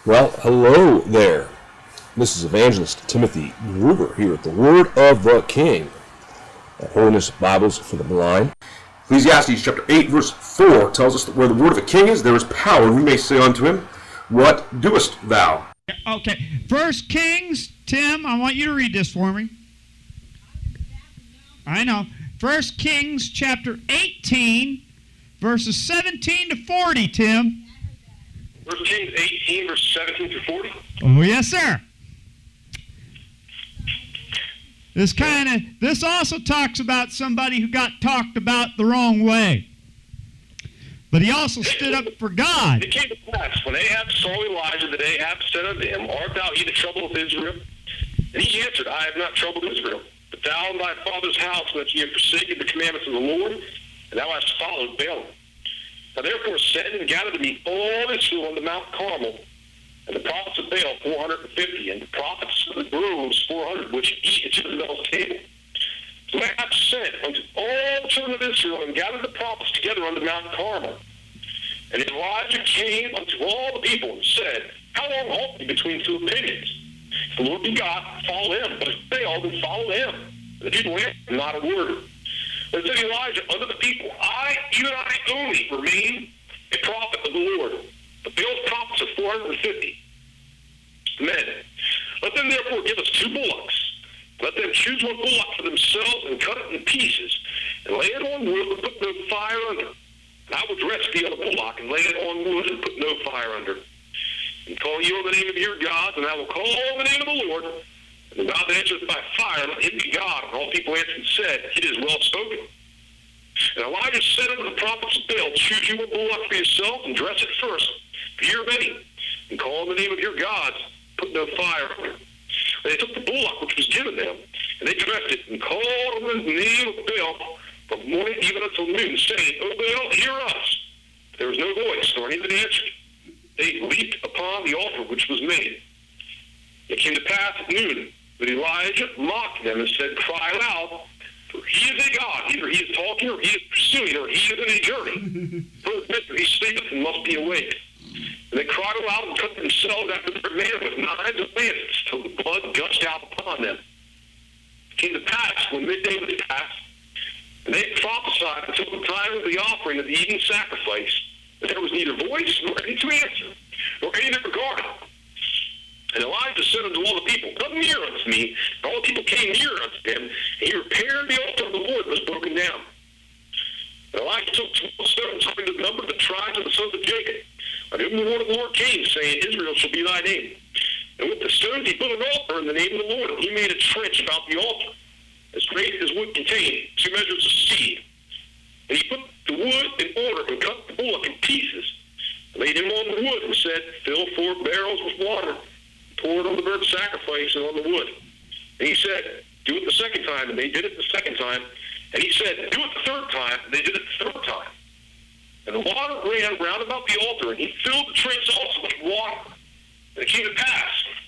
Well, hello there. This is Evangelist Timothy Gruber here at the Word of the King at Holiness Bibles for the Blind. Ecclesiastes chapter 8, verse 4 tells us that where the Word of the King is, there is power, and we may say unto him, What doest thou? Okay, 1 Kings, Tim, I want you to read this for me. I know. 1 Kings chapter 18, verses 17 to 40, Tim. 1 Kings 18, verse 17 to 40? Oh, yes, sir. This also talks about somebody who got talked about the wrong way. But he also stood up for God. It came to pass, when Ahab saw Elijah, that Ahab said unto him, Art thou he that troubleth Israel? And he answered, I have not troubled Israel, but thou and thy father's house, that ye have forsaken the commandments of the Lord, and thou hast followed Baalim. Now therefore send and gather to me all Israel on the Mount Carmel, and the prophets of Baal 450, and the prophets of the groves 400, which eat at Jezebel's table. So Ahab sent unto all the children of Israel, and gathered the prophets together unto Mount Carmel. And Elijah came unto all the people, and said, How long halt ye between two opinions? If the Lord be God, follow him, but if Baal, then follow him. And the people answered not a word. And said Elijah unto the people, even I only remain a prophet of the Lord. But Baal's prophets are 450 men. Let them therefore give us 2 bullocks. Let them choose one bullock for themselves, and cut it in pieces, and lay it on wood, and put no fire under. And I will dress the other bullock, and lay it on wood, and put no fire under. And call you on the name of your gods, and I will call on the name of the Lord. And the God that answereth by fire, let him be God. And all people answered and said, It is well spoken. And Elijah said unto the prophets of Baal, Choose you a bullock for yourself, and dress it first, for your many, and call on the name of your gods, put no fire under. And they took the bullock which was given them, and they dressed it, and called on the name of Baal from morning even until noon, saying, O Baal, hear us. There was no voice, nor any that answered. They leaped upon the altar which was made. It came to pass at noon that Elijah mocked them and said, Cry aloud, for he is a God. Either he is talking, or he is pursuing, or he is in a journey. For he sleepeth and must be awake. And they cried aloud and cut themselves after their manner with knives and lancets, till the blood gushed out upon them. It came to pass, when midday was past, and they prophesied until the time of the offering of the evening sacrifice, that there was neither voice nor any to answer, nor any that regarded. And Elijah said unto all the people, Come near unto me. And all the people came near unto him, and he repaired the altar of the Lord that was broken down. And Elijah took 12 stones, having the number of the tribes of the sons of Jacob, on whom the word of the Lord came, saying, Israel shall be thy name. And with the stones he built an altar in the name of the Lord, and he made a trench about the altar, as great as wood contained, 2 measures of seed. And he put the wood in order, and cut the bullock in pieces, and laid him on the wood, and said, Fill 4 barrels with water, pour it on the burnt sacrifice and on the wood. And he said, Do it the second time, and they did it the second time. And he said, Do it the third time, and they did it the third time. And the water ran round about the altar, and he filled the trench also with water. And it came to pass,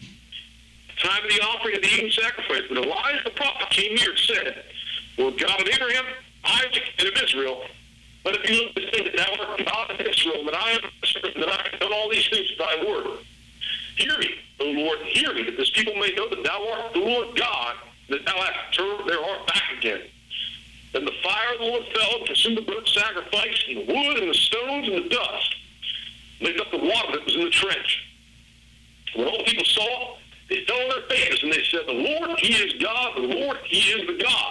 the time of the offering of the evening sacrifice, when Elijah the prophet came near and said, Lord God of Abraham, Isaac, and of Israel, let it be known this day that thou art God of Israel, and that I have done all these things by thy word. Hear me, O Lord, hear me, that this people may know that thou art the Lord God, that thou hast turned their heart back again. Then the fire of the Lord fell and consumed the burnt sacrifice, and the wood, and the stones, and the dust, and licked up the water that was in the trench. When all the people saw, they fell on their faces, and they said, The Lord, he is God, the Lord, he is the God.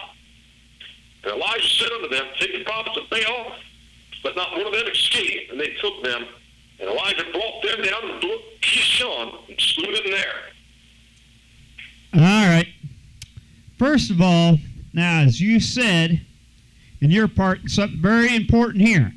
And Elijah said unto them, Take the prophets of Baal, let not one of them escape. And they took them, and Elijah brought them down to the brook Kishon, and slew them there. All right. First of all, now, as you said in your part, something very important here.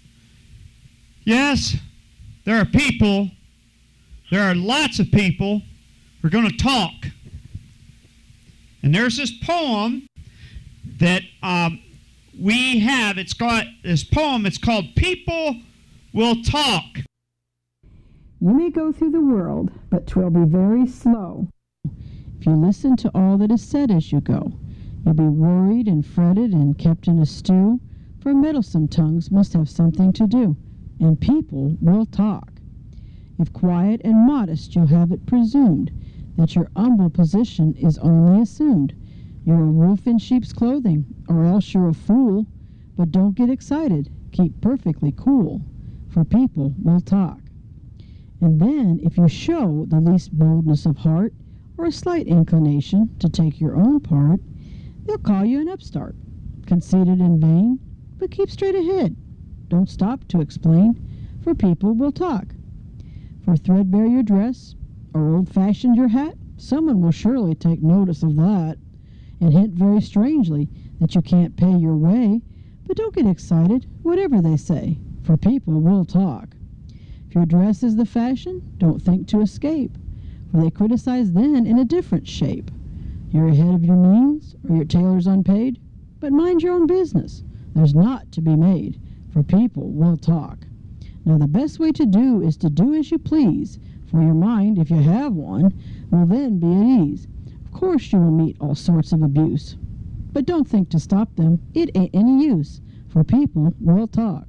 Yes, there are lots of people who are going to talk. And there's this poem that we have. It's called People Will Talk. You may go through the world, but 'twill be very slow. If you listen to all that is said as you go, you'll be worried and fretted and kept in a stew, for meddlesome tongues must have something to do, and people will talk. If quiet and modest, you'll have it presumed that your humble position is only assumed. You're a wolf in sheep's clothing, or else you're a fool. But don't get excited. Keep perfectly cool, for people will talk. And then, if you show the least boldness of heart, or a slight inclination to take your own part, they'll call you an upstart, conceited and vain. But keep straight ahead. Don't stop to explain, for people will talk. For threadbare your dress, or old-fashioned your hat, someone will surely take notice of that, and hint very strangely that you can't pay your way. But don't get excited, whatever they say, for people will talk. If your dress is the fashion, don't think to escape, for they criticize then in a different shape. You're ahead of your means, or your tailor's unpaid, but mind your own business. There's naught to be made, for people will talk. Now the best way to do is to do as you please, for your mind, if you have one, will then be at ease. Of course you will meet all sorts of abuse, but don't think to stop them. It ain't any use, for people will talk.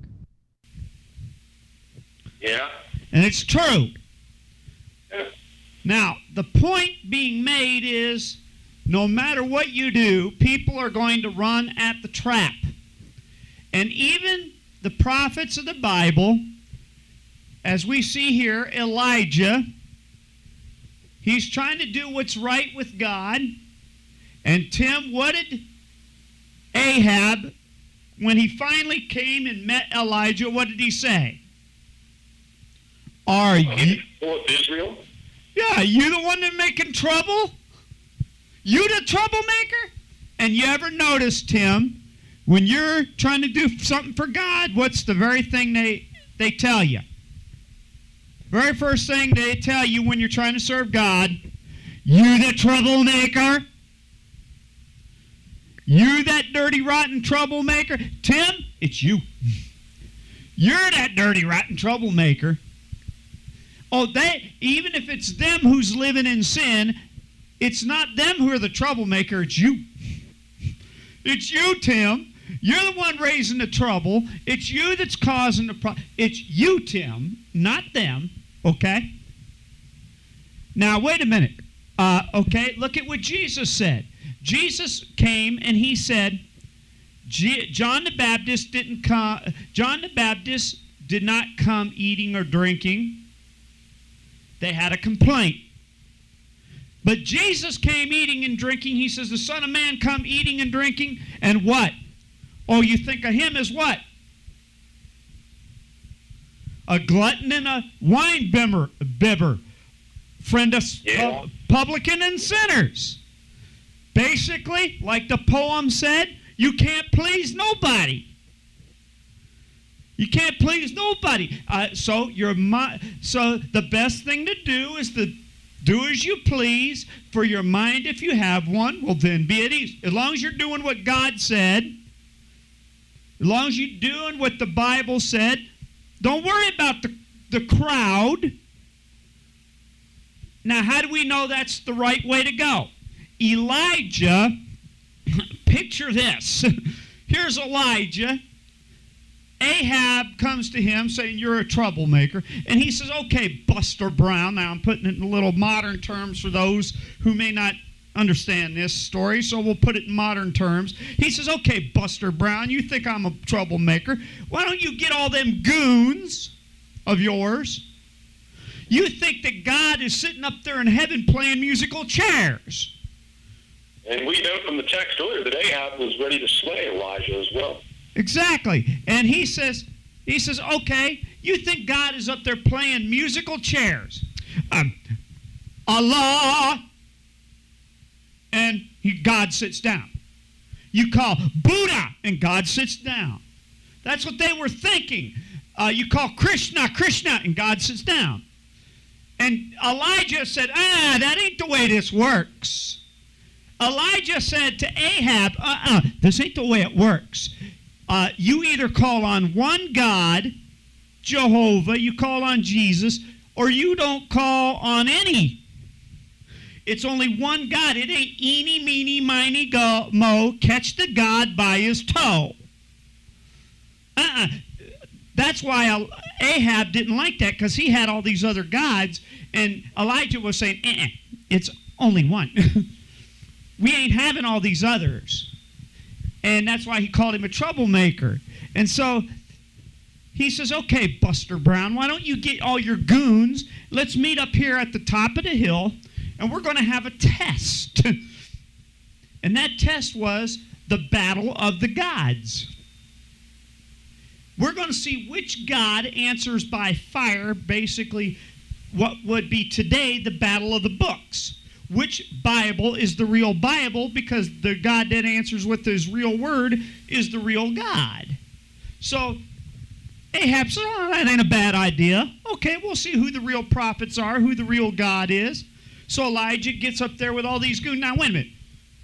Yeah. And it's true. Yeah. Now, the point being made is, no matter what you do, people are going to run at the trap. And even the prophets of the Bible, as we see here, Elijah, he's trying to do what's right with God. And Tim, what did Ahab, when he finally came and met Elijah, what did he say? Are you... Israel? Yeah, you the one that's making trouble? You the troublemaker? And you ever notice, Tim, when you're trying to do something for God, what's the very thing they tell you? Very first thing they tell you when you're trying to serve God, you the troublemaker? You that dirty, rotten troublemaker? Tim, it's you. You're that dirty, rotten troublemaker. Oh, even if it's them who's living in sin, it's not them who are the troublemaker, it's you. It's you, Tim. You're the one raising the trouble. It's you that's causing the problem. It's you, Tim, not them, okay? Now, wait a minute. Okay, look at what Jesus said. Jesus came and he said, John the Baptist did not come eating or drinking. They had a complaint. But Jesus came eating and drinking. He says, the Son of Man come eating and drinking. And what? Oh, you think of him as what? A glutton and a wine bibber. Friend of publican and sinners. Basically, like the poem said, you can't please nobody. You can't please nobody. So the best thing to do is to do as you please, for your mind, if you have one, will then be at ease. As long as you're doing what God said, as long as you're doing what the Bible said, don't worry about the crowd. Now, how do we know that's the right way to go? Elijah, picture this. Here's Elijah. Ahab comes to him saying, you're a troublemaker. And he says, okay, Buster Brown. Now, I'm putting it in little modern terms for those who may not understand this story, so we'll put it in modern terms. He says, okay, Buster Brown, you think I'm a troublemaker. Why don't you get all them goons of yours? You think that God is sitting up there in heaven playing musical chairs. And we know from the text earlier that Ahab was ready to slay Elijah as well. Exactly. And he says, okay, you think God is up there playing musical chairs. Allah. And God sits down. You call Buddha, and God sits down. That's what they were thinking. You call Krishna, Krishna, and God sits down. And Elijah said, that ain't the way this works. Elijah said to Ahab, this ain't the way it works. You either call on one God, Jehovah, you call on Jesus, or you don't call on any. It's only one God. It ain't eeny, meeny, miny, mo, catch the God by his toe. That's why Ahab didn't like that because he had all these other gods, and Elijah was saying, it's only one. We ain't having all these others. And that's why he called him a troublemaker. And so he says, okay, Buster Brown, why don't you get all your goons? Let's meet up here at the top of the hill, and we're going to have a test. And that test was the battle of the gods. We're going to see which god answers by fire, basically what would be today the battle of the books. Which Bible is the real Bible, because the God that answers with his real word is the real God. So Ahab said, oh, that ain't a bad idea. Okay, we'll see who the real prophets are, who the real God is. So Elijah gets up there with all these goons. Now, wait a minute.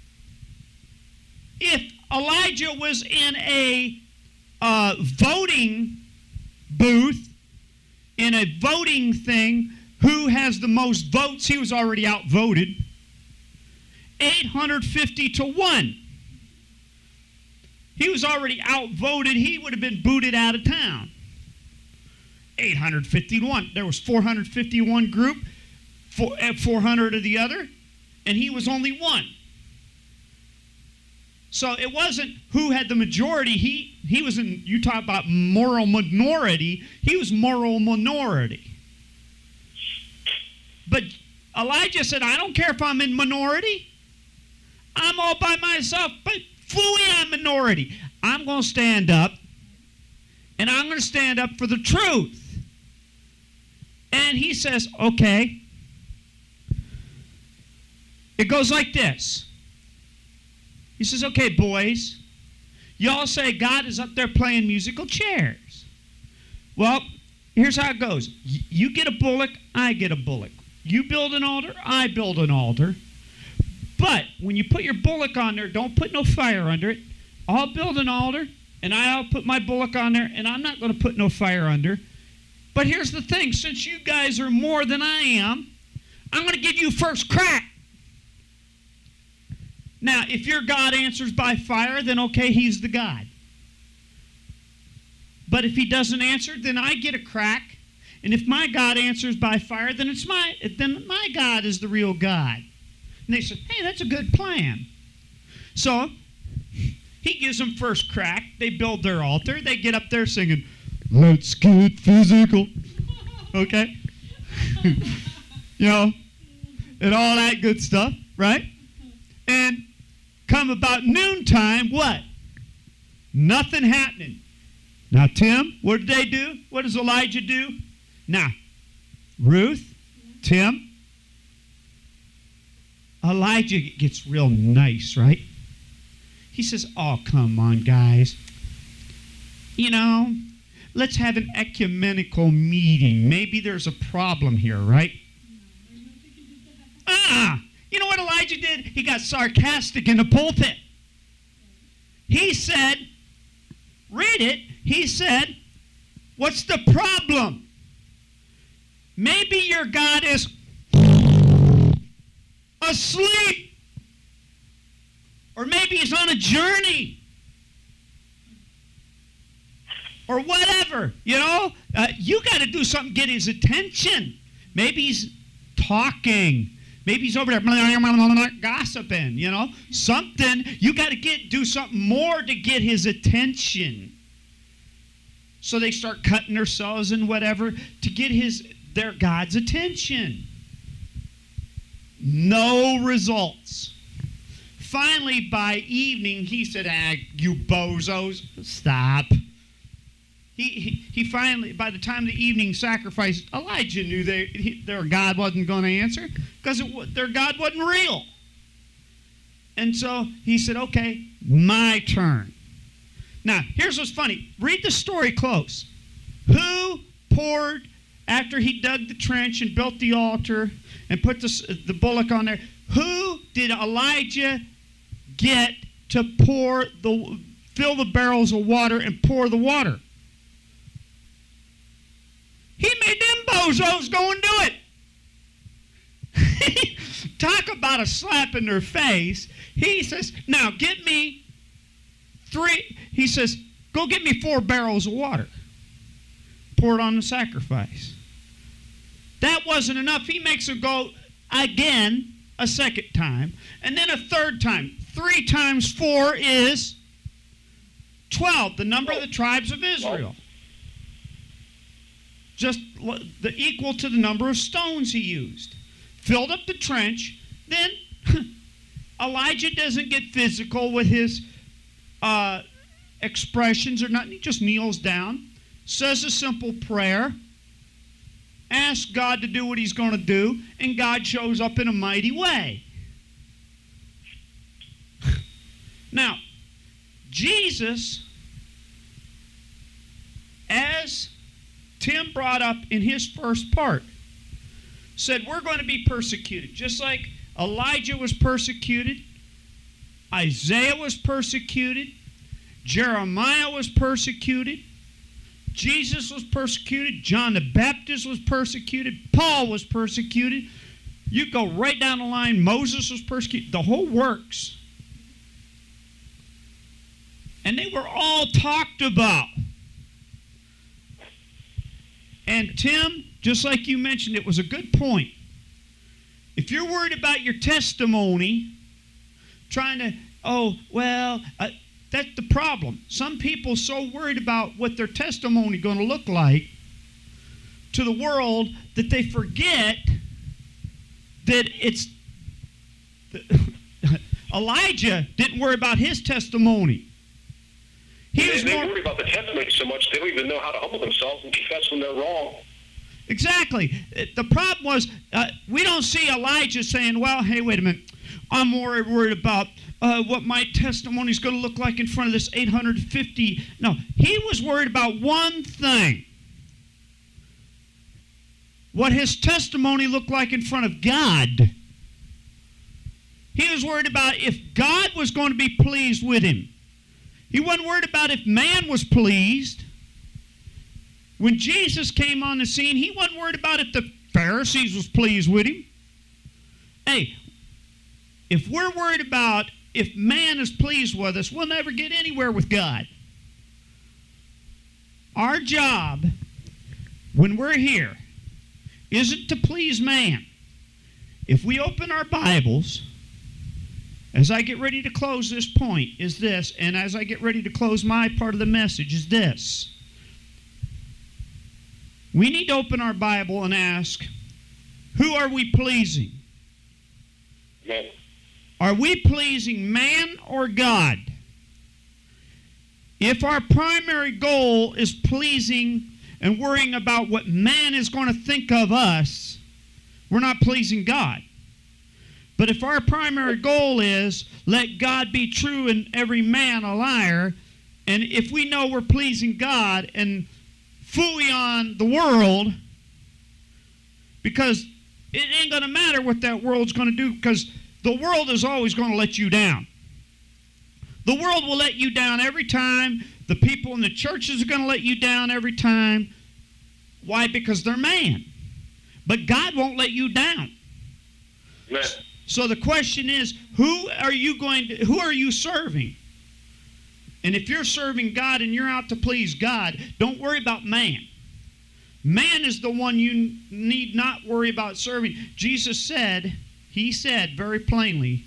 If Elijah was in a voting booth, in a voting thing, who has the most votes? He was already outvoted. 850 to 1. He was already outvoted. He would have been booted out of town. 850 to 1. There was 451 group, 400 of the other, and he was only one. So it wasn't who had the majority. He was in, you talk about moral minority, he was moral minority. But Elijah said, I don't care if I'm in minority. I'm all by myself, but phooey, I'm minority. I'm going to stand up, and I'm going to stand up for the truth. And he says, okay. It goes like this. He says, okay, boys, y'all say God is up there playing musical chairs. Well, here's how it goes. You get a bullock, I get a bullock. You build an altar, I build an altar. But when you put your bullock on there, don't put no fire under it. I'll build an altar, and I'll put my bullock on there, and I'm not going to put no fire under. But here's the thing. Since you guys are more than I am, I'm going to give you first crack. Now, if your God answers by fire, then okay, he's the God. But if he doesn't answer, then I get a crack. And if my God answers by fire, then my God is the real God. And they said, hey, that's a good plan. So he gives them first crack. They build their altar. They get up there singing, let's get physical. Okay? You know, and all that good stuff, right? And come about noontime, what? Nothing happening. Now, Tim, what did they do? What does Elijah do? Now, Ruth, Tim, Elijah gets real nice, right? He says, oh, come on, guys. You know, let's have an ecumenical meeting. Maybe there's a problem here, right? You know what Elijah did? He got sarcastic in the pulpit. He said, read it, he said, what's the problem? Maybe your God is asleep. Or maybe he's on a journey. Or whatever, you know. You got to do something to get his attention. Maybe he's talking. Maybe he's over there gossiping, you know. Something. You got to do something more to get his attention. So they start cutting themselves and whatever to get their God's attention. No results. Finally, by evening, he said, you bozos, stop. He finally, by the time the evening sacrifice, Elijah knew their God wasn't going to answer because their God wasn't real. And so he said, okay, my turn. Now, here's what's funny. Read the story close. Who poured, after he dug the trench and built the altar and put the bullock on there, who did Elijah get to fill the barrels of water and pour the water? He made them bozos go and do it. Talk about a slap in their face. He says, now get me 3. He says, go get me 4 barrels of water. pour it on the sacrifice. That wasn't enough. He makes her go again a second time, and then a third time. 3 times 4 is 12, the number of the tribes of Israel. Just the equal to the number of stones he used. Filled up the trench. Then Elijah doesn't get physical with his expressions or nothing. He just kneels down, says a simple prayer, asks God to do what he's going to do, and God shows up in a mighty way. Now, Jesus, as Tim brought up in his first part, said we're going to be persecuted. Just like Elijah was persecuted, Isaiah was persecuted, Jeremiah was persecuted, Jesus was persecuted, John the Baptist was persecuted, Paul was persecuted. You go right down the line, Moses was persecuted, the whole works. And they were all talked about. And Tim, just like you mentioned, it was a good point. If you're worried about your testimony, trying to, that's the problem. Some people are so worried about what their testimony is going to look like to the world that they forget that it's... Elijah didn't worry about his testimony. They worry about the testimony so much they don't even know how to humble themselves and confess when they're wrong. Exactly. The problem was we don't see Elijah saying, well, hey, wait a minute. I'm more worried about what my testimony is going to look like in front of this 850. No, he was worried about one thing. What his testimony looked like in front of God. He was worried about if God was going to be pleased with him. He wasn't worried about if man was pleased. When Jesus came on the scene, he wasn't worried about if the Pharisees was pleased with him. Hey, if we're worried about if man is pleased with us, we'll never get anywhere with God. Our job, when we're here, isn't to please man. If we open our Bibles, as I get ready to close this point, is this, and as I get ready to close my part of the message, is this. We need to open our Bible and ask, who are we pleasing? Amen. Are we pleasing man or God? If our primary goal is pleasing and worrying about what man is going to think of us, we're not pleasing God. But if our primary goal is, let God be true and every man a liar, and if we know we're pleasing God and phooey on the world, because it ain't going to matter what that world's going to do, because the world is always going to let you down. The world will let you down every time. The people in the churches are going to let you down every time. Why? Because they're man. But God won't let you down. Amen. So the question is, who are you serving? And if you're serving God and you're out to please God, don't worry about man. Man is the one you need not worry about serving. Jesus said, he said very plainly,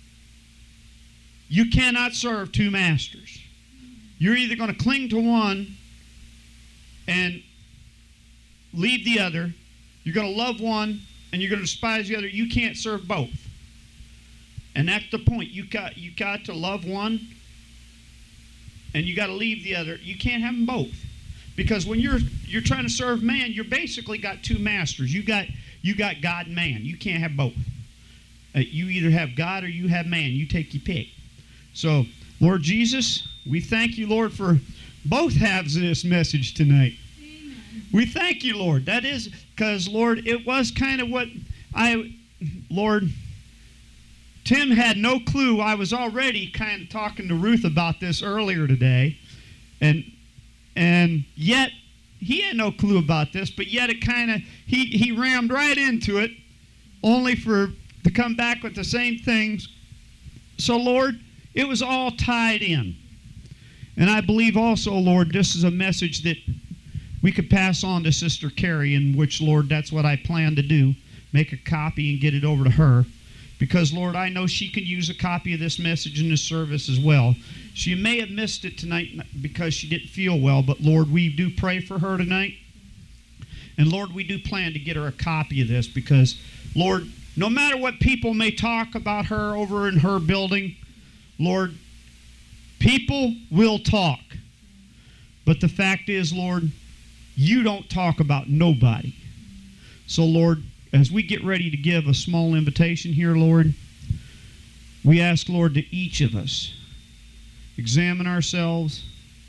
you cannot serve 2 masters. You're either going to cling to one and leave the other. You're going to love one and you're going to despise the other. You can't serve both. And that's the point. You got to love one and you got to leave the other. You can't have them both. Because when you're trying to serve man, you're basically got 2 masters. You got God and man. You can't have both. You either have God or you have man. You take your pick. So, Lord Jesus, we thank you, Lord, for both halves of this message tonight. Amen. We thank you, Lord. That is because, Lord, it was kind of what Lord, Tim had no clue. I was already kind of talking to Ruth about this earlier today. And yet, he had no clue about this, but yet it kind of, he rammed right into it, only to come back with the same things. So, Lord, it was all tied in. And I believe also, Lord, this is a message that we could pass on to Sister Carrie, in which, Lord, that's what I plan to do. Make a copy and get it over to her. Because, Lord, I know she can use a copy of this message in this service as well. She may have missed it tonight because she didn't feel well, but, Lord, we do pray for her tonight. And, Lord, we do plan to get her a copy of this because, Lord, no matter what people may talk about her over in her building, Lord, people will talk. But the fact is, Lord, you don't talk about nobody. So, Lord, as we get ready to give a small invitation here, Lord, we ask, Lord, that each of us examine ourselves,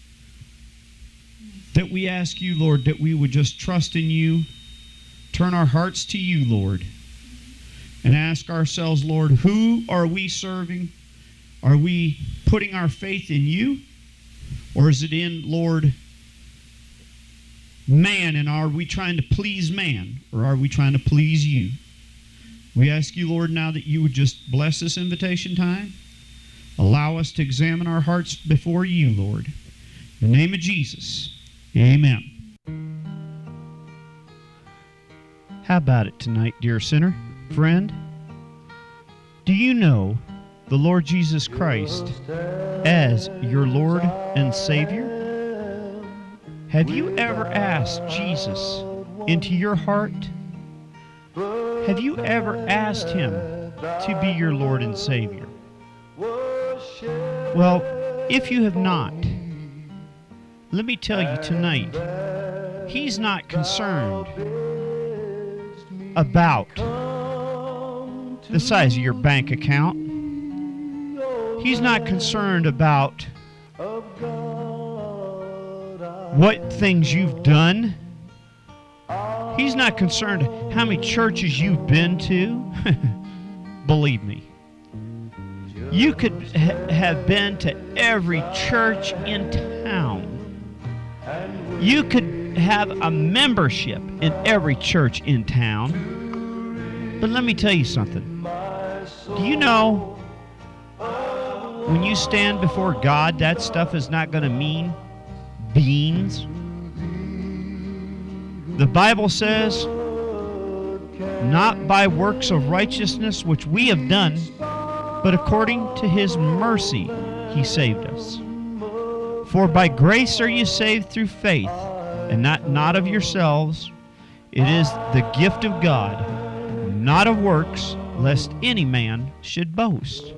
that we ask you, Lord, that we would just trust in you, turn our hearts to you, Lord, and ask ourselves, Lord, who are we serving? Are we putting our faith in you? Or is it in, Lord, man, and are we trying to please man, or are we trying to please you? We ask you, Lord, now that you would just bless this invitation time. Allow us to examine our hearts before you, Lord. In the name of Jesus, amen. How about it tonight, dear sinner, friend? Do you know the Lord Jesus Christ as your Lord and Savior? Have you ever asked Jesus into your heart? Have you ever asked him to be your Lord and Savior? Well, if you have not, let me tell you tonight, he's not concerned about the size of your bank account. He's not concerned about what things you've done. He's not concerned how many churches you've been to. Believe me. You could have been to every church in town. You could have a membership in every church in town. But let me tell you something. Do you know when you stand before God, that stuff is not going to mean beans? The Bible says, not by works of righteousness which we have done, but according to his mercy he saved us. For by grace are you saved through faith, and not of yourselves. It is the gift of God, not of works, lest any man should boast.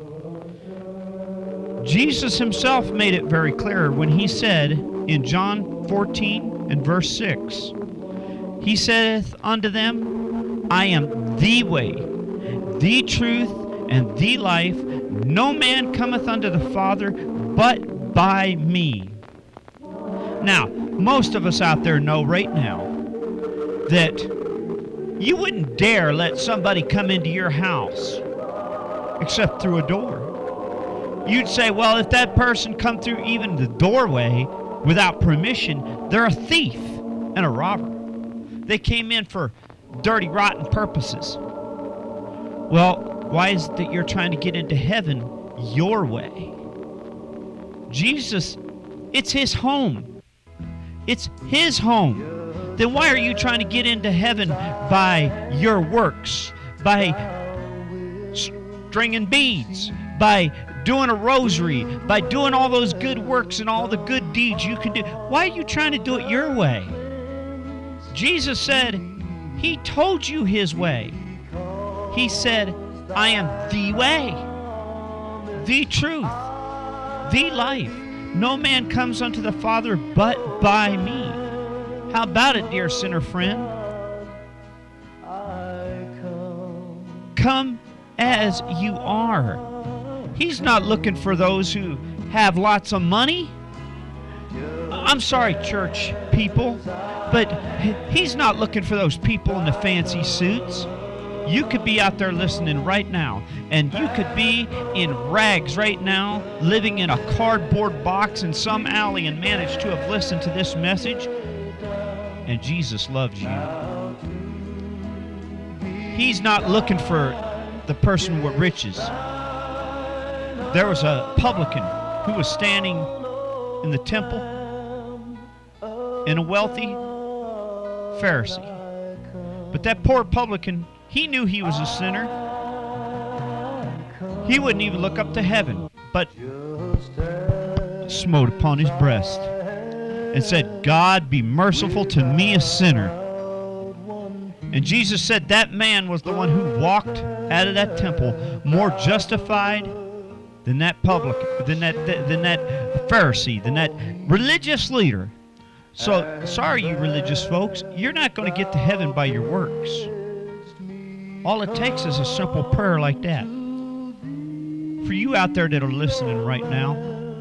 Jesus himself made it very clear when he said in John 14 and verse 6, he saith unto them, I am the way, the truth, and the life. No man cometh unto the Father but by me. Now, most of us out there know right now that you wouldn't dare let somebody come into your house except through a door. You'd say, well, if that person come through even the doorway without permission, they're a thief and a robber. They came in for dirty, rotten purposes. Well, why is it that you're trying to get into heaven your way? Jesus, it's his home. It's his home. Then why are you trying to get into heaven by your works, by stringing beads, by doing a rosary, by doing all those good works and all the good deeds you can do? Why are you trying to do it your way? Jesus said, he told you his way. He said, I am the way, the truth, the life. No man comes unto the Father but by me. How about it, dear sinner friend? Come as you are. He's not looking for those who have lots of money. I'm sorry, church people, but he's not looking for those people in the fancy suits. You could be out there listening right now, and you could be in rags right now, living in a cardboard box in some alley and manage to have listened to this message, and Jesus loves you. He's not looking for the person with riches. There was a publican who was standing in the temple, and a wealthy Pharisee. But that poor publican, he knew he was a sinner. He wouldn't even look up to heaven, but smote upon his breast and said, God, be merciful to me, a sinner. And Jesus said that man was the one who walked out of that temple more justified than that publican, than that Pharisee, than that religious leader. So, sorry, you religious folks, you're not going to get to heaven by your works. All it takes is a simple prayer like that. For you out there that are listening right now,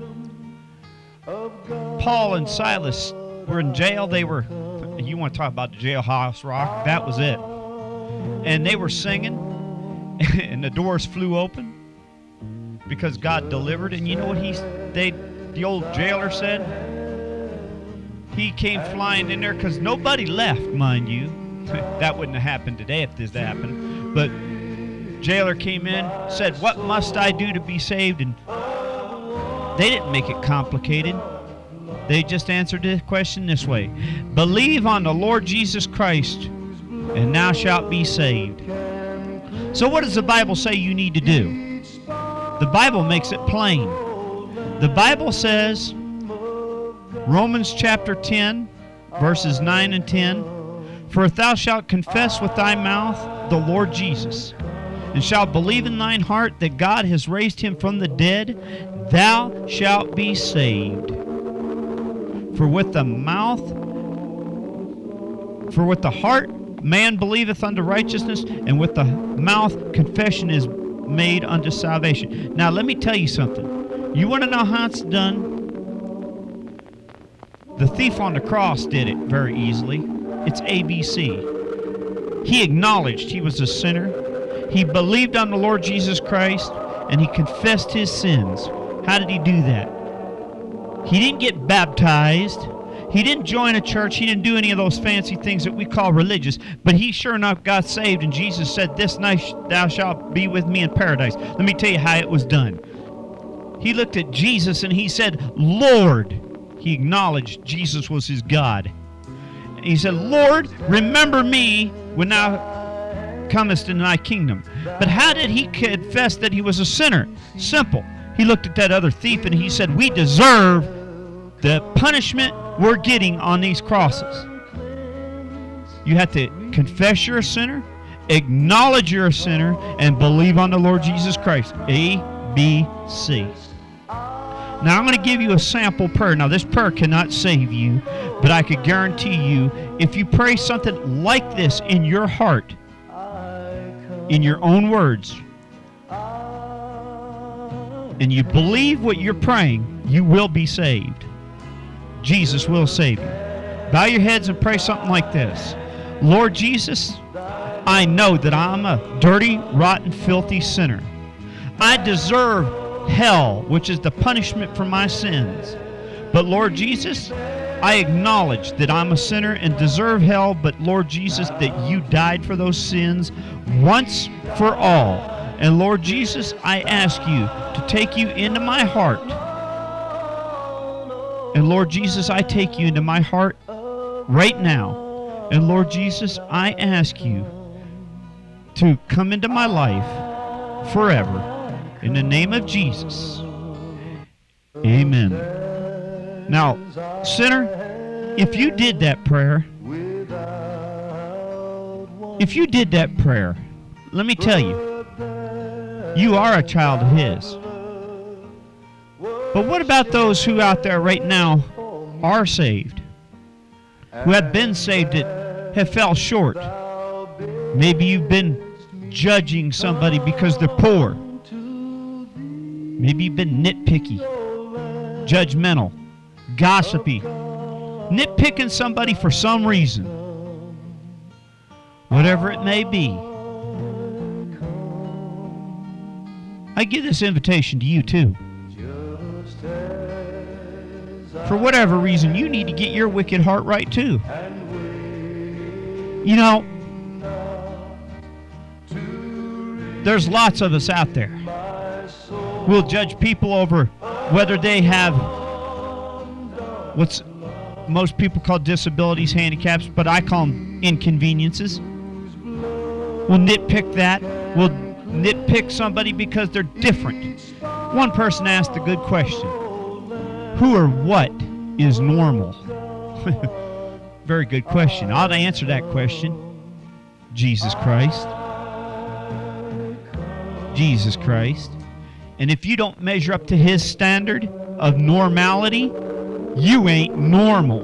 Paul and Silas were in jail. They were, you want to talk about the jailhouse rock, that was it. And they were singing, and the doors flew open because God delivered. And you know what the old jailer said? He came flying in there because nobody left, mind you. That wouldn't have happened today if this happened. But jailer came in, said, what must I do to be saved? And they didn't make it complicated. They just answered the question this way. Believe on the Lord Jesus Christ, and thou shalt be saved. So what does the Bible say you need to do? The Bible makes it plain. The Bible says, Romans chapter 10, verses 9 and 10, for if thou shalt confess with thy mouth the Lord Jesus, and shalt believe in thine heart that God has raised him from the dead, thou shalt be saved. For with the heart man believeth unto righteousness, and with the mouth confession is made unto salvation. Now let me tell you something. You want to know how it's done? The thief on the cross did it very easily. It's ABC. He acknowledged he was a sinner. He believed on the Lord Jesus Christ, and he confessed his sins. How did he do that? He didn't get baptized. He didn't join a church. He didn't do any of those fancy things that we call religious. But he sure enough got saved, and Jesus said, this night thou shalt be with me in paradise. Let me tell you how it was done. He looked at Jesus, and he said, Lord. He acknowledged Jesus was his God. And he said, Lord, remember me when thou comest into thy kingdom. But how did he confess that he was a sinner? Simple. He looked at that other thief and he said, we deserve the punishment we're getting on these crosses. You have to confess you're a sinner, acknowledge you're a sinner, and believe on the Lord Jesus Christ. A, B, C. Now, I'm going to give you a sample prayer. Now, this prayer cannot save you, but I could guarantee you, if you pray something like this in your heart, in your own words, and you believe what you're praying, you will be saved. Jesus will save you. Bow your heads and pray something like this. Lord Jesus, I know that I'm a dirty, rotten, filthy sinner. I deserve hell, which is the punishment for my sins. But Lord Jesus, I acknowledge that I'm a sinner and deserve hell, but Lord Jesus, that you died for those sins once for all. And Lord Jesus, I ask you to take you into my heart. And Lord Jesus, I take you into my heart right now. And Lord Jesus, I ask you to come into my life forever. In the name of Jesus. Amen. Now, sinner, if you did that prayer, let me tell you, you are a child of his. But what about those who out there right now are saved, who have been saved that have fell short? Maybe you've been judging somebody because they're poor. Maybe you've been nitpicky, judgmental, gossipy, nitpicking somebody for some reason. Whatever it may be. I give this invitation to you too. For whatever reason, you need to get your wicked heart right too. You know, there's lots of us out there. We'll judge people over whether they have what's most people call disabilities handicaps, but I call them inconveniences. We'll nitpick that. We'll nitpick somebody because they're different. One person asked a good question. Who or what is normal? Very good question. I'll answer that question. Jesus Christ. Jesus Christ. And if you don't measure up to his standard of normality, you ain't normal.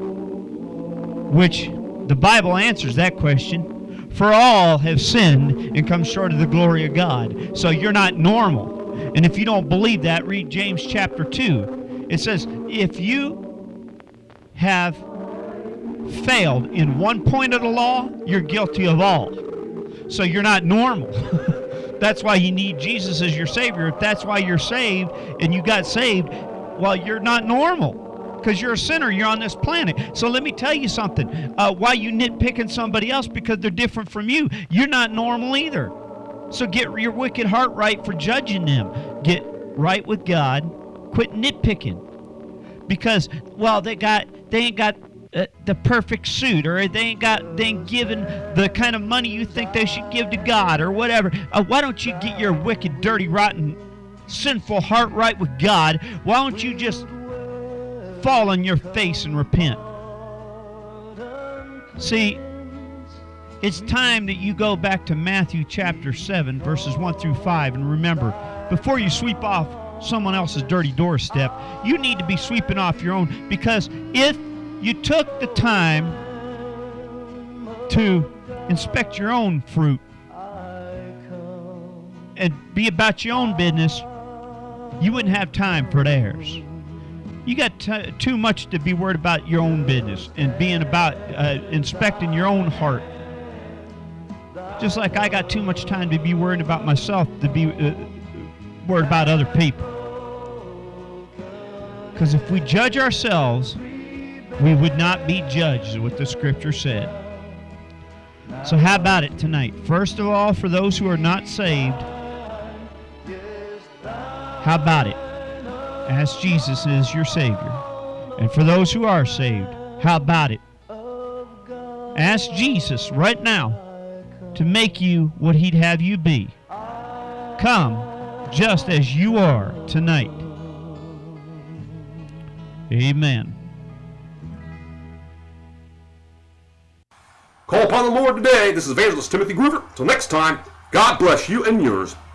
Which the Bible answers that question. For all have sinned and come short of the glory of God. So you're not normal. And if you don't believe that, read James chapter 2. It says, if you have failed in one point of the law, you're guilty of all. So you're not normal. That's why you need Jesus as your Savior. If that's why you're saved and you got saved, well, you're not normal. Because you're a sinner, you're on this planet. So let me tell you something. Why you nitpicking somebody else because they're different from you? You're not normal either. So get your wicked heart right for judging them. Get right with God. Quit nitpicking. Because, well, they ain't got the perfect suit, or they ain't given the kind of money you think they should give to God, or whatever. Why don't you get your wicked, dirty, rotten, sinful heart right with God? Why don't you just fall on your face and repent? See, it's time that you go back to Matthew chapter 7, verses 1 through 5, and remember, before you sweep off someone else's dirty doorstep, you need to be sweeping off your own, because if you took the time to inspect your own fruit and be about your own business, you wouldn't have time for theirs. You got too much to be worried about your own business and being about inspecting your own heart. Just like I got too much time to be worried about myself, to be worried about other people. Because if we judge ourselves, we would not be judged, is what the scripture said. So how about it tonight? First of all, for those who are not saved, how about it? Ask Jesus as your Savior. And for those who are saved, how about it? Ask Jesus right now to make you what He'd have you be. Come just as you are tonight. Amen. Call upon the Lord today. This is Evangelist Timothy Groover. Till next time, God bless you and yours.